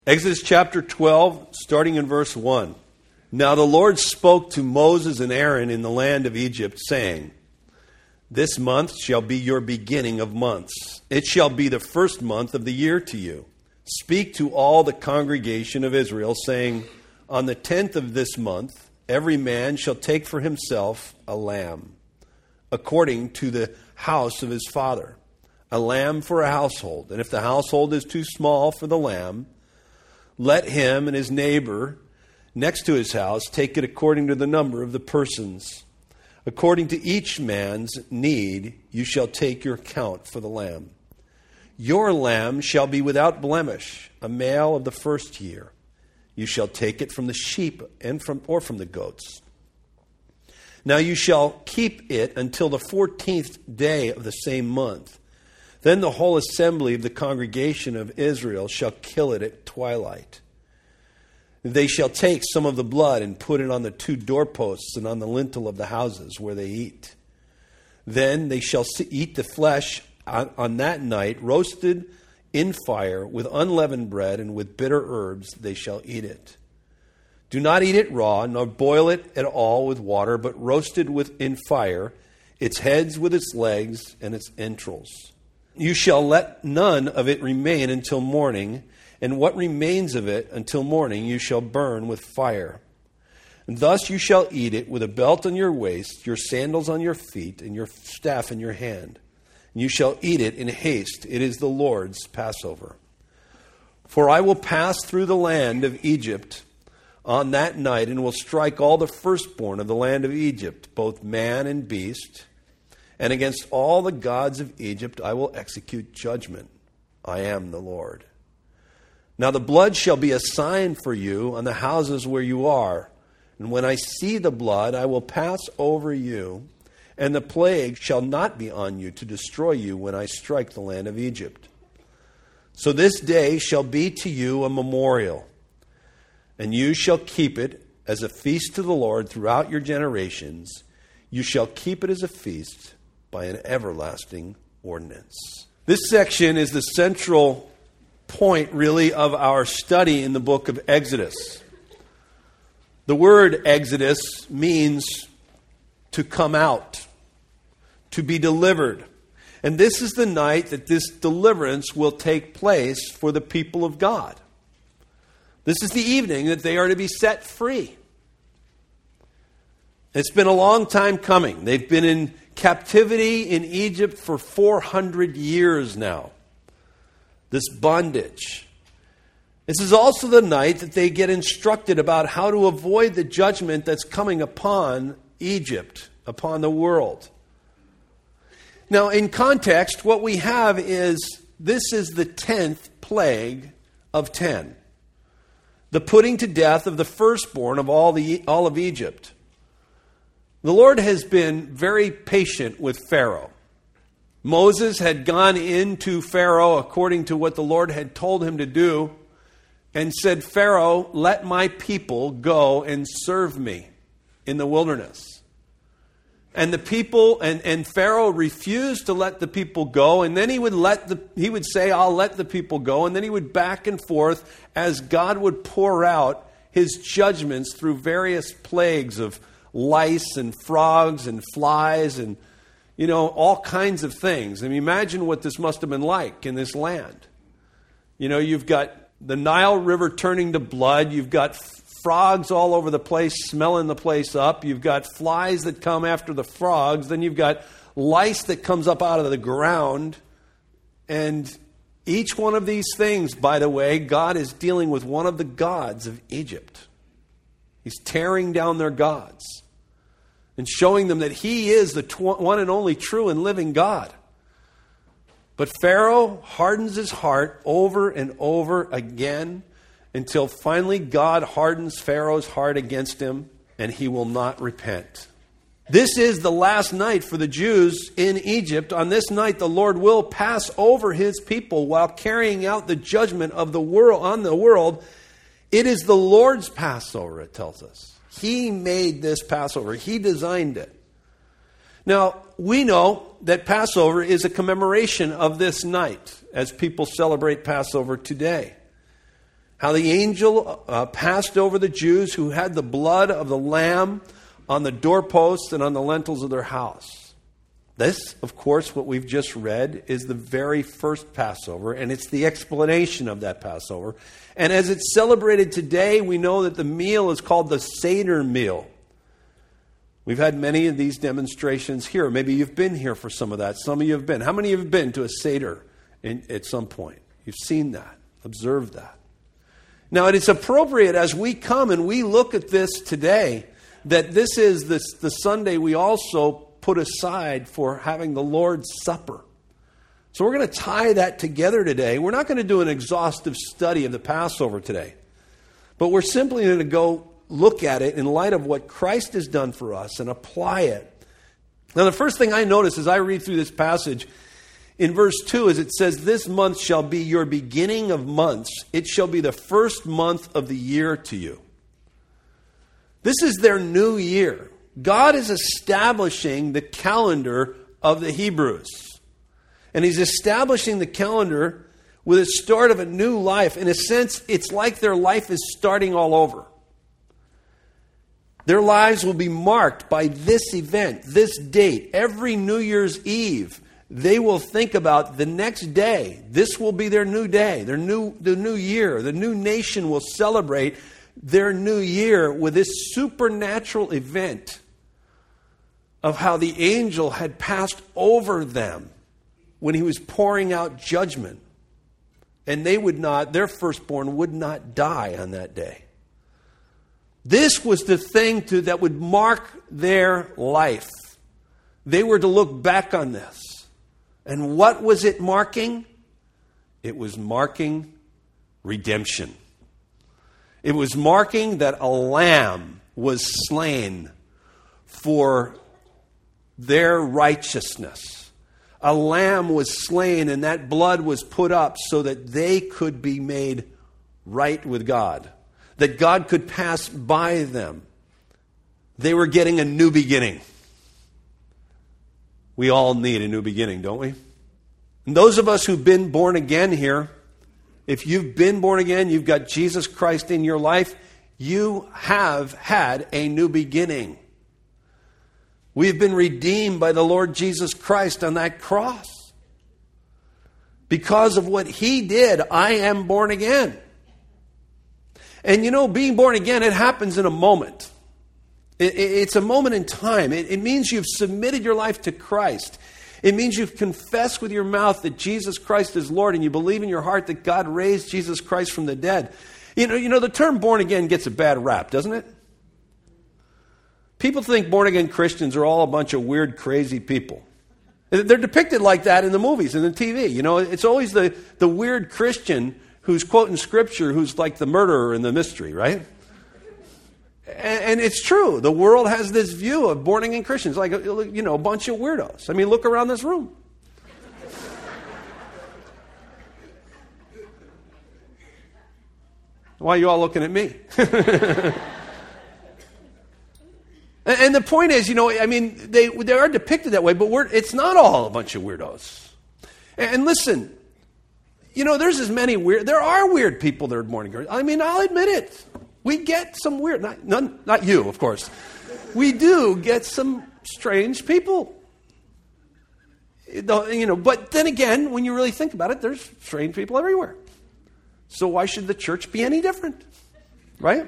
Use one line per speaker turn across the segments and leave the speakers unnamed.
Exodus chapter 12, starting in verse 1. Now the Lord spoke to Moses and Aaron in the land of Egypt, saying, This month shall be your beginning of months. It shall be the first month of the year to you. Speak to all the congregation of Israel, saying, On the 10th of this month, every man shall take for himself a lamb, according to the house of his father, a lamb for a household. And if the household is too small for the lamb, let him and his neighbor next to his house take it according to the number of the persons. According to each man's need, you shall take your count for the lamb. Your lamb shall be without blemish, a male of the first year. You shall take it from the sheep and from the goats. Now you shall keep it until the 14th day of the same month. Then the whole assembly of the congregation of Israel shall kill it at twilight. They shall take some of the blood and put it on the two doorposts and on the lintel of the houses where they eat. Then they shall eat the flesh on that night, roasted in fire with unleavened bread, and with bitter herbs they shall eat it. Do not eat it raw, nor boil it at all with water, but roast it in fire, its heads with its legs and its entrails. You shall let none of it remain until morning, and what remains of it until morning you shall burn with fire. And thus you shall eat it with a belt on your waist, your sandals on your feet, and your staff in your hand. And you shall eat it in haste. It is the Lord's Passover. For I will pass through the land of Egypt on that night, and will strike all the firstborn of the land of Egypt, both man and beast. And against all the gods of Egypt I will execute judgment. I am the Lord. Now the blood shall be a sign for you on the houses where you are. And when I see the blood, I will pass over you, and the plague shall not be on you to destroy you when I strike the land of Egypt. So this day shall be to you a memorial, and you shall keep it as a feast to the Lord throughout your generations. You shall keep it as a feast by an everlasting ordinance. This section is the central point, really, of our study in the book of Exodus. The word Exodus means to come out, to be delivered. And this is the night that this deliverance will take place for the people of God. This is the evening that they are to be set free. It's been a long time coming. They've been in captivity in Egypt for 400 years now. This bondage. This is also the night that they get instructed about how to avoid the judgment that's coming upon Egypt, upon the world. Now, in context, what we have is, this is the 10th plague of 10. The putting to death of the firstborn of all of Egypt. The Lord has been very patient with Pharaoh. Moses had gone into Pharaoh according to what the Lord had told him to do and said, Pharaoh, let my people go and serve me in the wilderness. And the people, and Pharaoh refused to let the people go, and then he would say, I'll let the people go, and then he would back and forth as God would pour out his judgments through various plagues of lice and frogs and flies and, all kinds of things. I mean, imagine what this must have been like in this land. You've got the Nile River turning to blood. You've got frogs all over the place, smelling the place up. You've got flies that come after the frogs. Then you've got lice that comes up out of the ground. And each one of these things, by the way, God is dealing with one of the gods of Egypt. He's tearing down their gods and showing them that he is the one and only true and living God. But Pharaoh hardens his heart over and over again until finally God hardens Pharaoh's heart against him and he will not repent. This is the last night for the Jews in Egypt. On this night, the Lord will pass over his people while carrying out the judgment of the world on the world. It is the Lord's Passover, it tells us. He made this Passover. He designed it. Now, we know that Passover is a commemoration of this night as people celebrate Passover today. How the angel passed over the Jews who had the blood of the Lamb on the doorposts and on the lintels of their house. This, of course, what we've just read is the very first Passover, and it's the explanation of that Passover. And as it's celebrated today, we know that the meal is called the Seder meal. We've had many of these demonstrations here. Maybe you've been here for some of that. Some of you have been. How many of you have been to a Seder at some point? You've seen that, observed that. Now, it is appropriate as we come and we look at this today that this is the Sunday we also put aside for having the Lord's Supper. So we're going to tie that together today. We're not going to do an exhaustive study of the Passover today, but we're simply going to go look at it in light of what Christ has done for us and apply it. Now, the first thing I notice as I read through this passage in verse 2 is it says, "This month shall be your beginning of months. It shall be the first month of the year to you." This is their new year. God is establishing the calendar of the Hebrews. And He's establishing the calendar with the start of a new life. In a sense, it's like their life is starting all over. Their lives will be marked by this event, this date. Every New Year's Eve, they will think about the next day. This will be their new day, the new year. The new nation will celebrate their new year with this supernatural event of how the angel had passed over them when he was pouring out judgment. And their firstborn would not die on that day. This was the thing that would mark their life. They were to look back on this. And what was it marking? It was marking redemption. It was marking that a lamb was slain for their righteousness. A lamb was slain and that blood was put up so that they could be made right with God. That God could pass by them. They were getting a new beginning. We all need a new beginning, don't we? And those of us who've been born again here, if you've been born again, you've got Jesus Christ in your life, you have had a new beginning. We've been redeemed by the Lord Jesus Christ on that cross. Because of what He did, I am born again. And being born again, it happens in a moment. It's a moment in time. It means you've submitted your life to Christ. It means you've confessed with your mouth that Jesus Christ is Lord, and you believe in your heart that God raised Jesus Christ from the dead. The term born again gets a bad rap, doesn't it? People think born again Christians are all a bunch of weird, crazy people. They're depicted like that in the movies and the TV. It's always the weird Christian who's quoting scripture, who's like the murderer in the mystery, right? And it's true. The world has this view of born again Christians, like, a bunch of weirdos. I mean, look around this room. Why are you all looking at me? And the point is, they are depicted that way, but it's not all a bunch of weirdos. And listen, there's there are weird people that are born again. I mean, I'll admit it. We get some weird, not you, of course. We do get some strange people. But then again, when you really think about it, there's strange people everywhere. So why should the church be any different? Right?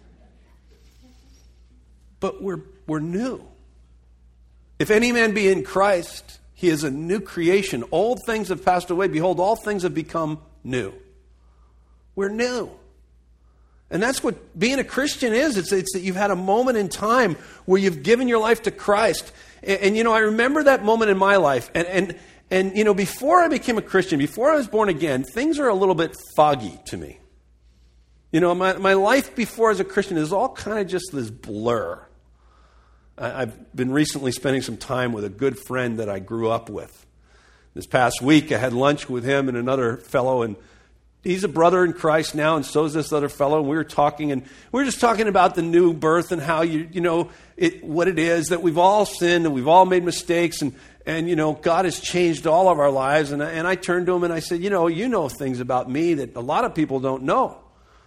But we're new. If any man be in Christ, he is a new creation. Old things have passed away. Behold, all things have become new. We're new. And that's what being a Christian is. It's that you've had a moment in time where you've given your life to Christ. And I remember that moment in my life. And before I became a Christian, before I was born again, things are a little bit foggy to me. My life before as a Christian is all kind of just this blur. I've been recently spending some time with a good friend that I grew up with. This past week, I had lunch with him and another fellow, and he's a brother in Christ now, and so is this other fellow. And we were talking, and we were just talking about the new birth and how what it is that we've all sinned and we've all made mistakes, and God has changed all of our lives. And I turned to him and I said, you know things about me that a lot of people don't know.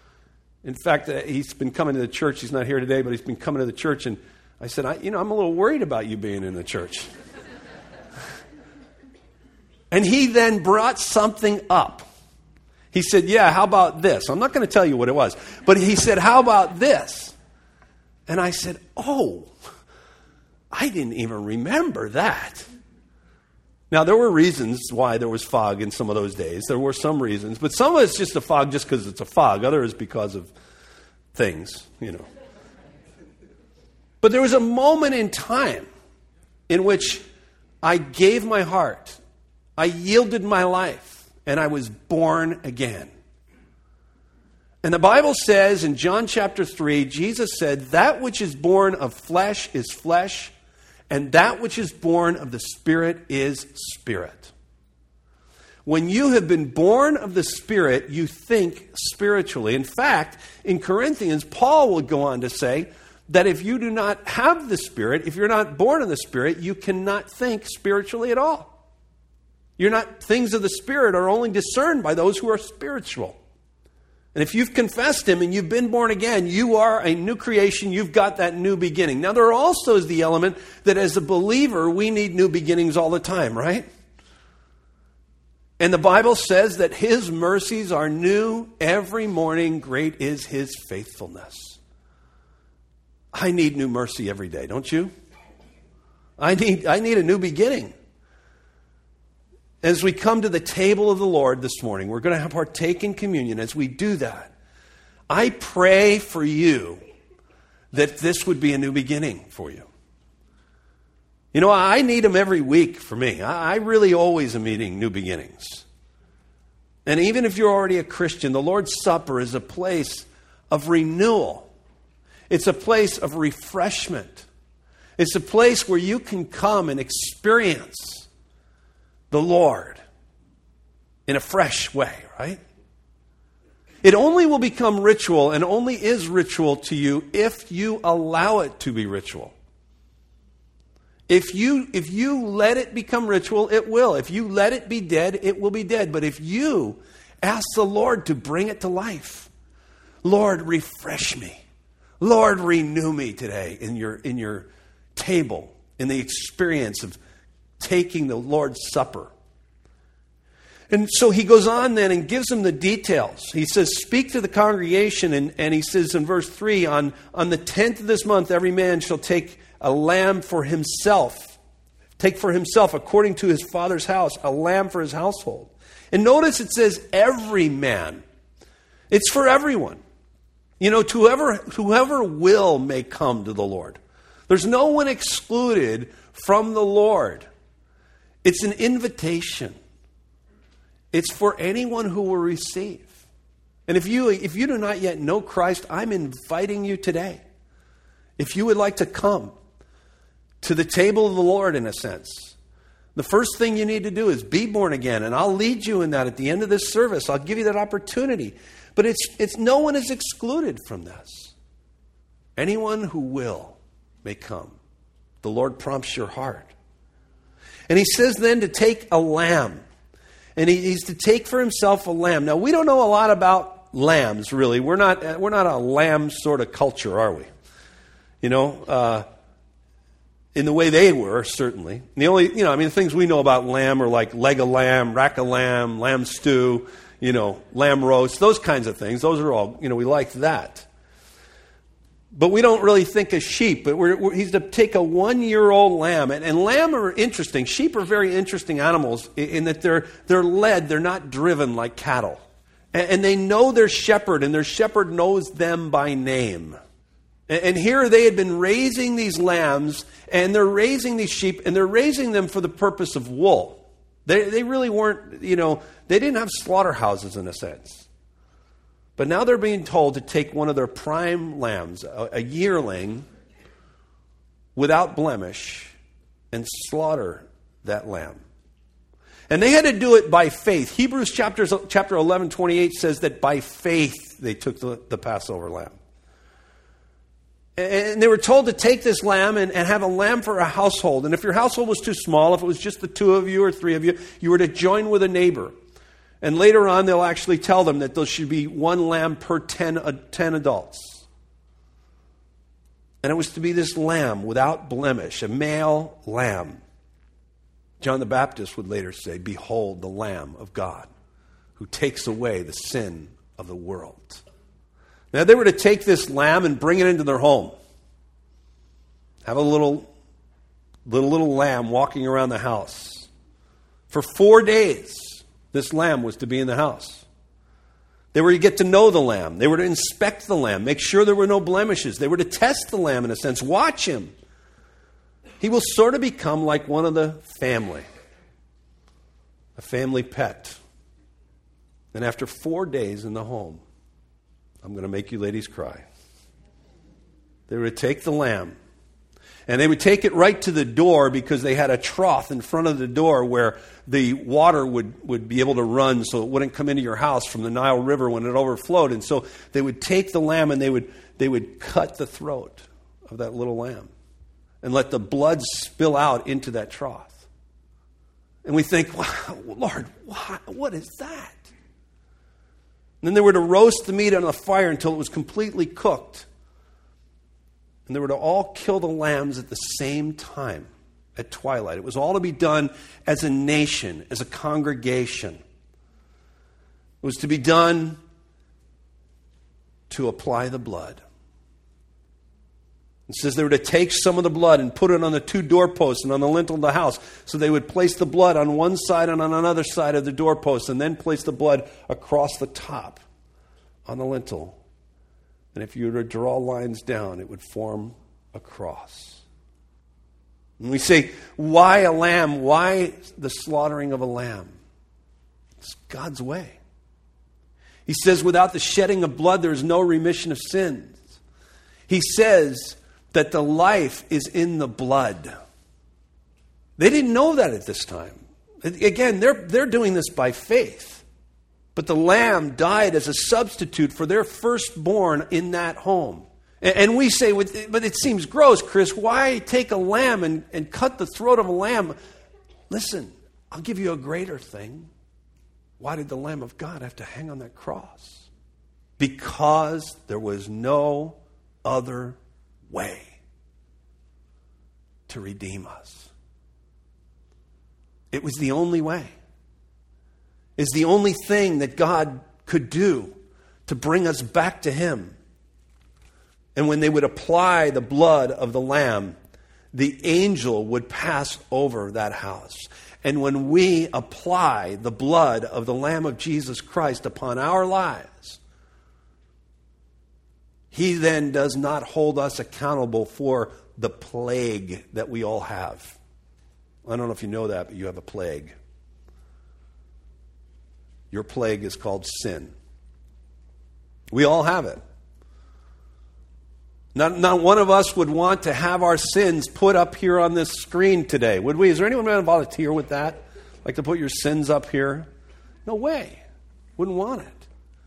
In fact, he's been coming to the church. He's not here today, but he's been coming to the church. And I said, I'm a little worried about you being in the church. And he then brought something up. He said, yeah, how about this? I'm not going to tell you what it was. But he said, how about this? And I said, oh, I didn't even remember that. Now, there were reasons why there was fog in some of those days. There were some reasons. But some of it's just a fog just because it's a fog. Others because of things, But there was a moment in time in which I gave my heart. I yielded my life. And I was born again. And the Bible says in John chapter 3, Jesus said, that which is born of flesh is flesh, and that which is born of the Spirit is spirit. When you have been born of the Spirit, you think spiritually. In fact, in Corinthians, Paul will go on to say that if you do not have the Spirit, if you're not born of the Spirit, you cannot think spiritually at all. Things of the Spirit are only discerned by those who are spiritual. And if you've confessed Him and you've been born again, you are a new creation. You've got that new beginning. Now, there also is the element that as a believer, we need new beginnings all the time, right? And the Bible says that His mercies are new every morning. Great is His faithfulness. I need new mercy every day, don't you? I need a new beginning. As we come to the table of the Lord this morning, we're going to partake in communion. As we do that, I pray for you that this would be a new beginning for you. I need them every week for me. I really always am needing new beginnings. And even if you're already a Christian, the Lord's Supper is a place of renewal. It's a place of refreshment. It's a place where you can come and experience the Lord in a fresh way, right? It only will become ritual and only is ritual to you if you allow it to be ritual. If you let it become ritual, it will. If you let it be dead, it will be dead. But if you ask the Lord to bring it to life, Lord, refresh me. Lord, renew me today in your table, in the experience of taking the Lord's Supper. And so he goes on then and gives them the details. He says, speak to the congregation, and he says in verse 3, on the 10th of this month, every man shall take a lamb for himself. Take for himself, according to his father's house, a lamb for his household. And notice it says every man. It's for everyone. Whoever will may come to the Lord. There's no one excluded from the Lord. It's an invitation. It's for anyone who will receive. And if you do not yet know Christ, I'm inviting you today. If you would like to come to the table of the Lord, in a sense, the first thing you need to do is be born again. And I'll lead you in that at the end of this service. I'll give you that opportunity. But it's no one is excluded from this. Anyone who will may come. The Lord prompts your heart. And he says then to take a lamb. And he's to take for himself a lamb. Now, we don't know a lot about lambs, really. We're not a lamb sort of culture, are we? In the way they were, certainly. The only, the things we know about lamb are like leg of lamb, rack of lamb, lamb stew, lamb roast, those kinds of things. Those are all, we like that. But we don't really think of sheep. But he's to take a 1-year-old lamb. And lamb are interesting. Sheep are very interesting animals in that they're led. They're not driven like cattle. And they know their shepherd, and their shepherd knows them by name. And here they had been raising these lambs, and they're raising these sheep, and they're raising them for the purpose of wool. They really weren't, they didn't have slaughterhouses in a sense. But now they're being told to take one of their prime lambs, a yearling, without blemish, and slaughter that lamb. And they had to do it by faith. Hebrews chapter 11:28 says that by faith they took the Passover lamb. And they were told to take this lamb and have a lamb for a household. And if your household was too small, if it was just the 2 of you or 3 of you, you were to join with a neighbor. And later on, they'll actually tell them that there should be one lamb per 10 adults. And it was to be this lamb without blemish, a male lamb. John the Baptist would later say, "Behold the Lamb of God, who takes away the sin of the world." Now they were to take this lamb and bring it into their home. Have a little lamb walking around the house. For 4 days, this lamb was to be in the house. They were to get to know the lamb. They were to inspect the lamb, make sure there were no blemishes. They were to test the lamb in a sense, watch him. He will sort of become like one of the family, a family pet. And after 4 days in the home, I'm going to make you ladies cry. They were to take the lamb, and they would take it right to the door because they had a trough in front of the door where the water would be able to run so it wouldn't come into your house from the Nile River when it overflowed. And so they would take the lamb and they would cut the throat of that little lamb and let the blood spill out into that trough. And we think, wow, Lord, what is that? And then they were to roast the meat on the fire until it was completely cooked. And they were to all kill the lambs at the same time at twilight. It was all to be done as a nation, as a congregation. It was to be done to apply the blood. It says they were to take some of the blood and put it on the 2 doorposts and on the lintel of the house. So they would place the blood on one side and on another side of the doorpost, and then place the blood across the top on the lintel. And if you were to draw lines down, it would form a cross. And we say, why a lamb? Why the slaughtering of a lamb? It's God's way. He says, without the shedding of blood, there is no remission of sins. He says that the life is in the blood. They didn't know that at this time. Again, they're doing this by faith. But the lamb died as a substitute for their firstborn in that home. And we say, but it seems gross, Chris. Why take a lamb and cut the throat of a lamb? Listen, I'll give you a greater thing. Why did the Lamb of God have to hang on that cross? Because there was no other way to redeem us. It was the only way. It's the only thing that God could do to bring us back to Him. And when they would apply the blood of the lamb, the angel would pass over that house. And when we apply the blood of the Lamb of Jesus Christ upon our lives, He then does not hold us accountable for the plague that we all have. I don't know if you know that, but you have a plague. Your plague is called sin. We all have it. Not one of us would want to have our sins put up here on this screen today, would we? Is there anyone going to volunteer with that? Like to put your sins up here? No way. Wouldn't want it.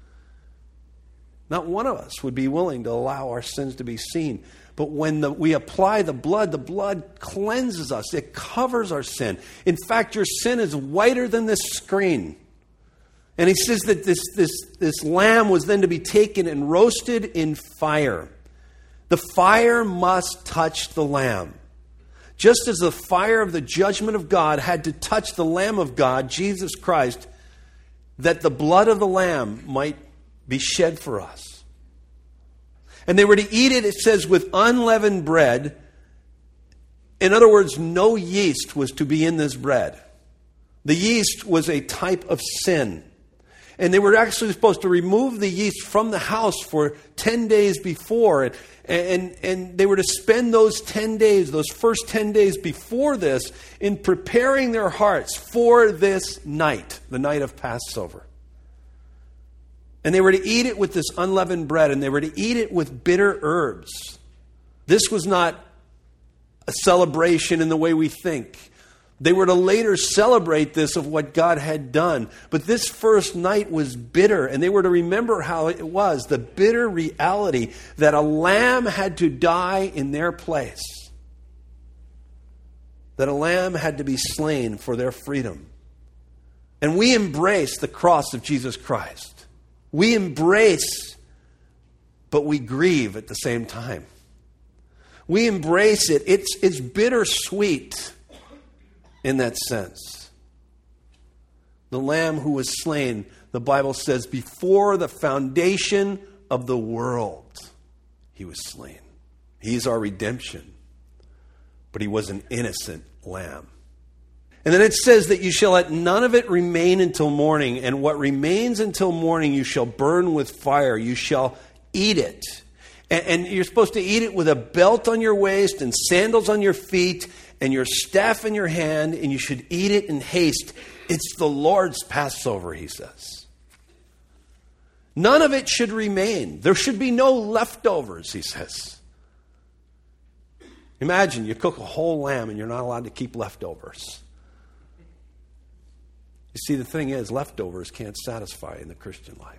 Not one of us would be willing to allow our sins to be seen. But when we apply the blood cleanses us. It covers our sin. In fact, your sin is whiter than this screen. And he says that this lamb was then to be taken and roasted in fire. The fire must touch the lamb. Just as the fire of the judgment of God had to touch the Lamb of God, Jesus Christ, that the blood of the lamb might be shed for us. And they were to eat it, it says, with unleavened bread. In other words, no yeast was to be in this bread. The yeast was a type of sin. And they were actually supposed to remove the yeast from the house for 10 days before. And they were to spend those 10 days, those first 10 days before this, in preparing their hearts for this night, the night of Passover. And they were to eat it with this unleavened bread, and they were to eat it with bitter herbs. This was not a celebration in the way we think. They were to later celebrate this of what God had done. But this first night was bitter, and they were to remember how it was, the bitter reality that a lamb had to die in their place. That a lamb had to be slain for their freedom. And we embrace the cross of Jesus Christ. We embrace, but we grieve at the same time. We embrace it. It's bittersweet in that sense. The Lamb who was slain, the Bible says, before the foundation of the world, he was slain. He's our redemption. But he was an innocent lamb. And then it says that you shall let none of it remain until morning, and what remains until morning you shall burn with fire. You shall eat it. And you're supposed to eat it with a belt on your waist and sandals on your feet and your staff in your hand, and you should eat it in haste. It's the Lord's Passover, he says. None of it should remain. There should be no leftovers, he says. Imagine you cook a whole lamb and you're not allowed to keep leftovers. You see, the thing is, leftovers can't satisfy in the Christian life.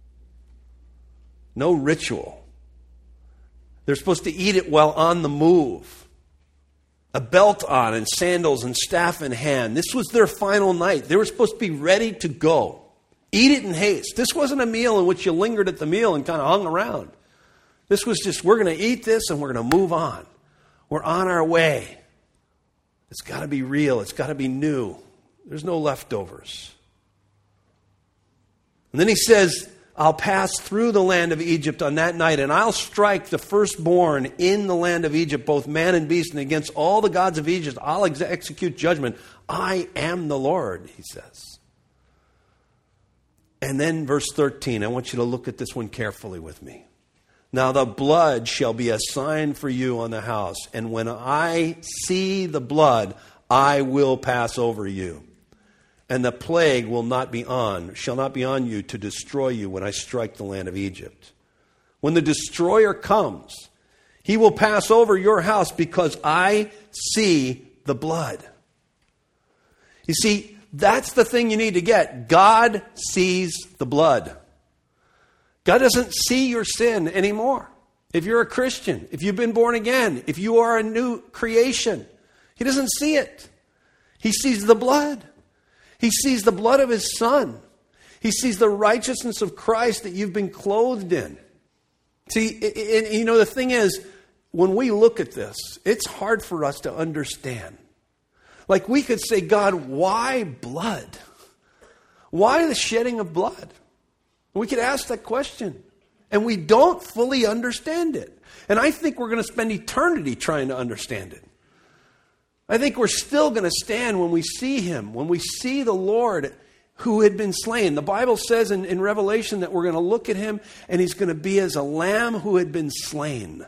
No ritual. They're supposed to eat it while on the move. A belt on and sandals and staff in hand. This was their final night. They were supposed to be ready to go. Eat it in haste. This wasn't a meal in which you lingered at the meal and kind of hung around. This was just, we're going to eat this and we're going to move on. We're on our way. It's got to be real. It's got to be new. There's no leftovers. And then he says, I'll pass through the land of Egypt on that night, and I'll strike the firstborn in the land of Egypt, both man and beast, and against all the gods of Egypt I'll execute judgment. I am the Lord, he says. And then verse 13, I want you to look at this one carefully with me. Now the blood shall be a sign for you on the house, and when I see the blood, I will pass over you. And the plague shall not be on you to destroy you when I strike the land of Egypt. When the destroyer comes, he will pass over your house because I see the blood. You see, that's the thing you need to get. God sees the blood. God doesn't see your sin anymore. If you're a Christian, if you've been born again, if you are a new creation, he doesn't see it. He sees the blood. He sees the blood of his Son. He sees the righteousness of Christ that you've been clothed in. See, the thing is, when we look at this, it's hard for us to understand. Like we could say, God, why blood? Why the shedding of blood? We could ask that question. And we don't fully understand it. And I think we're going to spend eternity trying to understand it. I think we're still going to stand when we see him, when we see the Lord who had been slain. The Bible says in Revelation that we're going to look at him and he's going to be as a lamb who had been slain.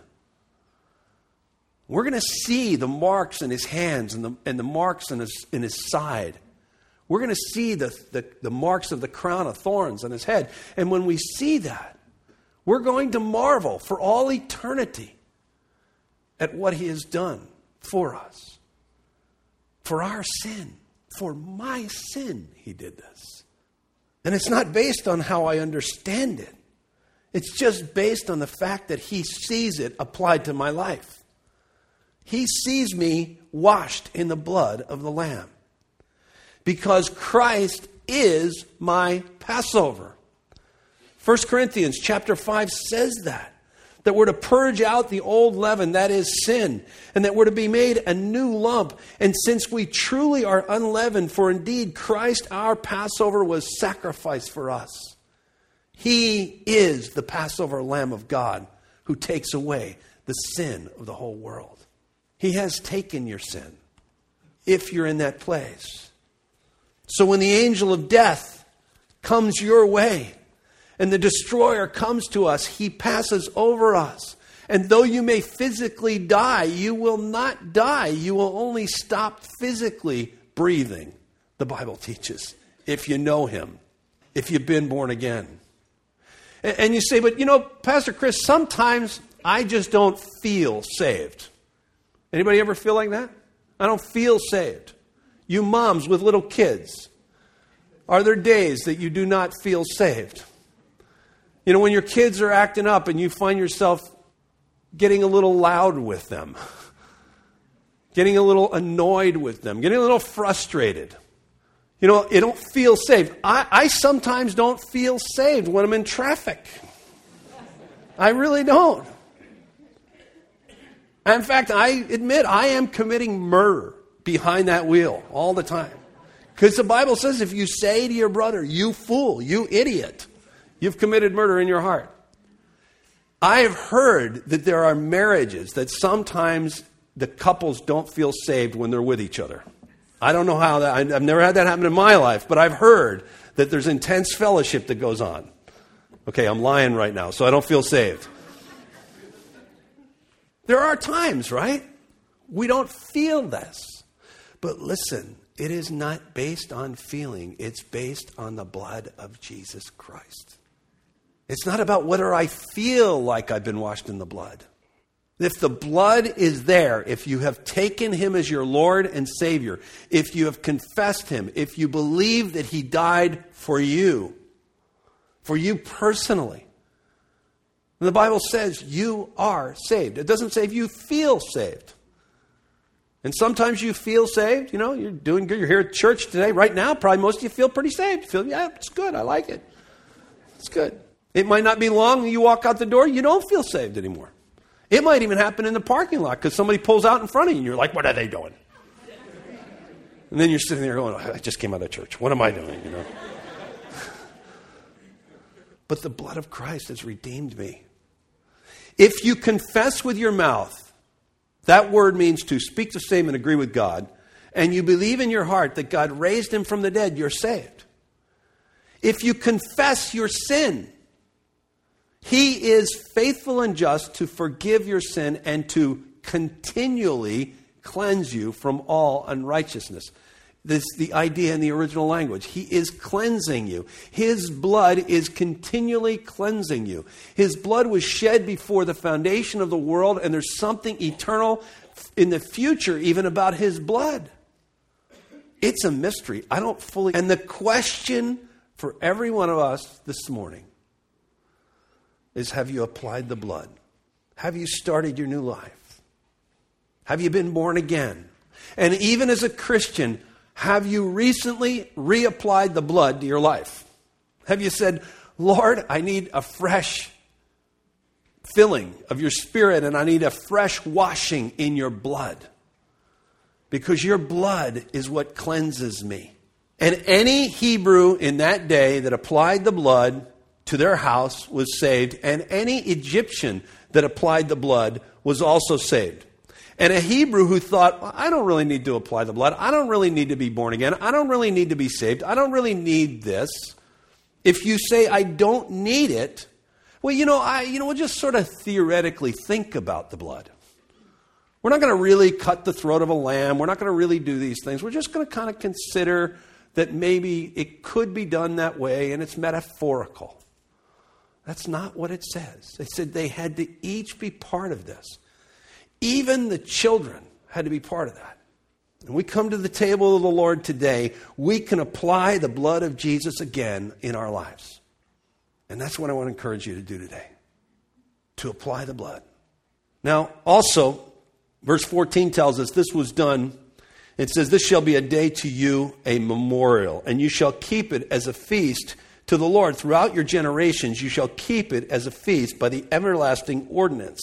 We're going to see the marks in his hands and the marks in his side. We're going to see the marks of the crown of thorns on his head. And when we see that, we're going to marvel for all eternity at what he has done for us. For our sin, for my sin, he did this. And it's not based on how I understand it. It's just based on the fact that he sees it applied to my life. He sees me washed in the blood of the Lamb. Because Christ is my Passover. 1 Corinthians chapter 5 says that we're to purge out the old leaven, that is sin, and that we're to be made a new lump. And since we truly are unleavened, for indeed Christ our Passover was sacrificed for us. He is the Passover Lamb of God who takes away the sin of the whole world. He has taken your sin if you're in that place. So when the angel of death comes your way, and the destroyer comes to us, he passes over us. And though you may physically die, you will not die. You will only stop physically breathing, the Bible teaches, if you know him, if you've been born again. And you say, but Pastor Chris, sometimes I just don't feel saved. Anybody ever feel like that? I don't feel saved. You moms with little kids, are there days that you do not feel saved? When your kids are acting up and you find yourself getting a little loud with them, getting a little annoyed with them, getting a little frustrated. You know, you don't feel saved. I sometimes don't feel saved when I'm in traffic. I really don't. In fact, I admit I am committing murder behind that wheel all the time. Because the Bible says if you say to your brother, you fool, you idiot, you've committed murder in your heart. I have heard that there are marriages that sometimes the couples don't feel saved when they're with each other. I don't know how that, I've never had that happen in my life, but I've heard that there's intense fellowship that goes on. Okay, I'm lying right now, so I don't feel saved. There are times, right? We don't feel this. But listen, it is not based on feeling. It's based on the blood of Jesus Christ. It's not about whether I feel like I've been washed in the blood. If the blood is there, if you have taken him as your Lord and Savior, if you have confessed him, if you believe that he died for you personally, the Bible says you are saved. It doesn't say if you feel saved. And sometimes you feel saved. You know, you're doing good. You're here at church today. Right now, probably most of you feel pretty saved. You feel, yeah, it's good. I like it. It's good. It might not be long when you walk out the door, you don't feel saved anymore. It might even happen in the parking lot because somebody pulls out in front of you and you're like, what are they doing? And then you're sitting there going, I just came out of church. What am I doing? You know. But the blood of Christ has redeemed me. If you confess with your mouth, that word means to speak the same and agree with God, and you believe in your heart that God raised him from the dead, you're saved. If you confess your sin, he is faithful and just to forgive your sin and to continually cleanse you from all unrighteousness. This is the idea in the original language. He is cleansing you. His blood is continually cleansing you. His blood was shed before the foundation of the world, and there's something eternal in the future even about his blood. It's a mystery. I don't fully... And the question for every one of us this morning is, have you applied the blood? Have you started your new life? Have you been born again? And even as a Christian, have you recently reapplied the blood to your life? Have you said, Lord, I need a fresh filling of your Spirit, and I need a fresh washing in your blood? Because your blood is what cleanses me. And any Hebrew in that day that applied the blood to their house was saved, and any Egyptian that applied the blood was also saved. And a Hebrew who thought, well, I don't really need to apply the blood. I don't really need to be born again. I don't really need to be saved. I don't really need this. If you say, I don't need it, well, we'll just sort of theoretically think about the blood. We're not going to really cut the throat of a lamb. We're not going to really do these things. We're just going to kind of consider that maybe it could be done that way, and it's metaphorical. That's not what it says. It said they had to each be part of this. Even the children had to be part of that. And we come to the table of the Lord today, we can apply the blood of Jesus again in our lives. And that's what I want to encourage you to do today, to apply the blood. Now, also, verse 14 tells us this was done. It says, this shall be a day to you, a memorial, and you shall keep it as a feast to the Lord. Throughout your generations, you shall keep it as a feast by the everlasting ordinance.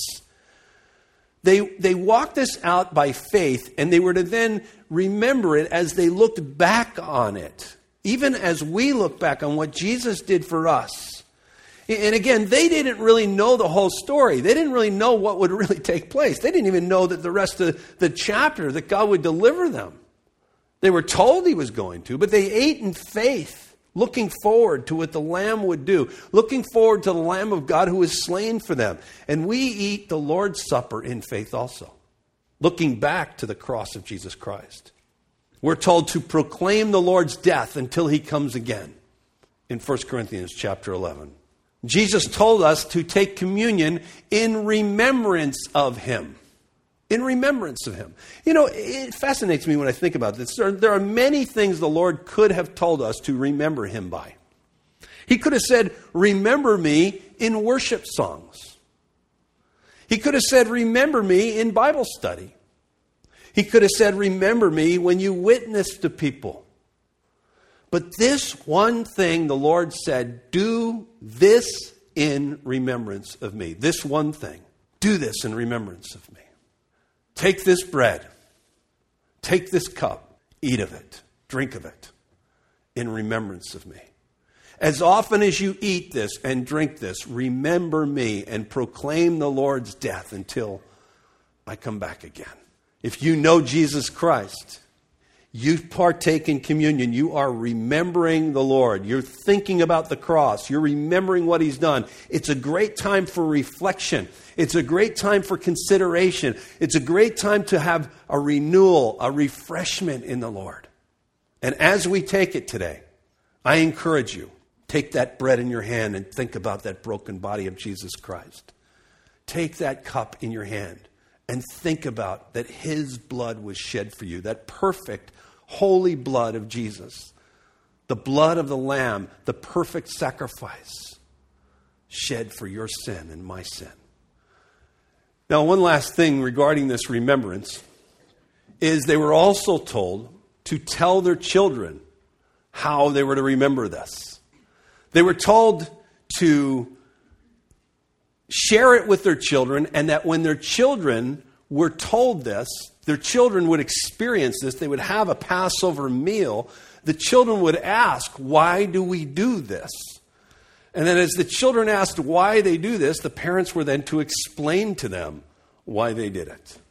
They walked this out by faith, and they were to then remember it as they looked back on it. Even as we look back on what Jesus did for us. And again, they didn't really know the whole story. They didn't really know what would really take place. They didn't even know that the rest of the chapter, that God would deliver them. They were told he was going to, but they ate in faith, looking forward to what the Lamb would do, looking forward to the Lamb of God who was slain for them. And we eat the Lord's Supper in faith also, looking back to the cross of Jesus Christ. We're told to proclaim the Lord's death until he comes again in 1 Corinthians chapter 11. Jesus told us to take communion in remembrance of him. In remembrance of him. You know, it fascinates me when I think about this. There are many things the Lord could have told us to remember him by. He could have said, remember me in worship songs. He could have said, remember me in Bible study. He could have said, remember me when you witness to people. But this one thing the Lord said, do this in remembrance of me. This one thing. Do this in remembrance of me. Take this bread. Take this cup. Eat of it. Drink of it. In remembrance of me. As often as you eat this and drink this, remember me and proclaim the Lord's death until I come back again. If you know Jesus Christ, you partake in communion. You are remembering the Lord. You're thinking about the cross. You're remembering what he's done. It's a great time for reflection. It's a great time for consideration. It's a great time to have a renewal, a refreshment in the Lord. And as we take it today, I encourage you, take that bread in your hand and think about that broken body of Jesus Christ. Take that cup in your hand and think about that his blood was shed for you, that perfect, holy blood of Jesus, the blood of the Lamb, the perfect sacrifice shed for your sin and my sin. Now, one last thing regarding this remembrance is they were also told to tell their children how they were to remember this. They were told to share it with their children, and that when their children were told this, their children would experience this. They would have a Passover meal. The children would ask, why do we do this? And then as the children asked why they do this, the parents were then to explain to them why they did it.